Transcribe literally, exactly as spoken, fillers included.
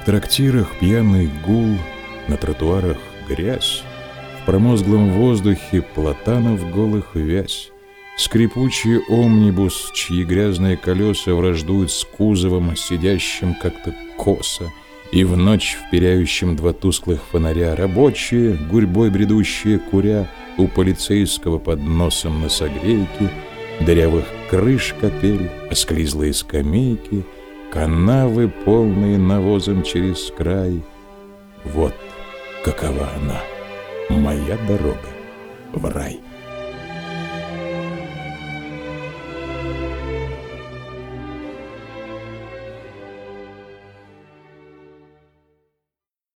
трактирах пьяный гул, на тротуарах грязь, в промозглом воздухе платанов голых вязь, скрипучий омнибус, чьи грязные колеса враждуют с кузовом, сидящим как-то косо, и в ночь вперяющим два тусклых фонаря рабочие, гурьбой бредущие куря, у полицейского под носом носогрейки, дырявых крыш капель, осклизлые скамейки, канавы, полные навозом через край. Вот какова она, моя дорога в рай.